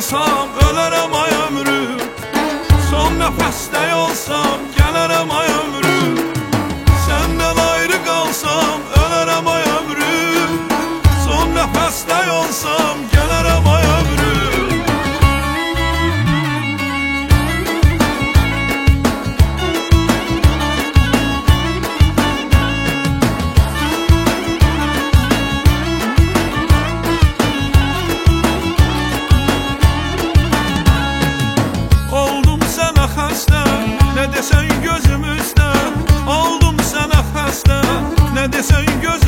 qalsam ölərəm ay ömrüm. Son nəfəsdə olsam gələrəm ay ömrüm. Səndən ayrı qalsam ölərəm ay ömrüm. Son nəfəsdə olsam gələrəm ay ömrüm. Oldum sənə xəstə, nə desən gözüm üstə. Oldum sənə xəstə, nə desən gözüm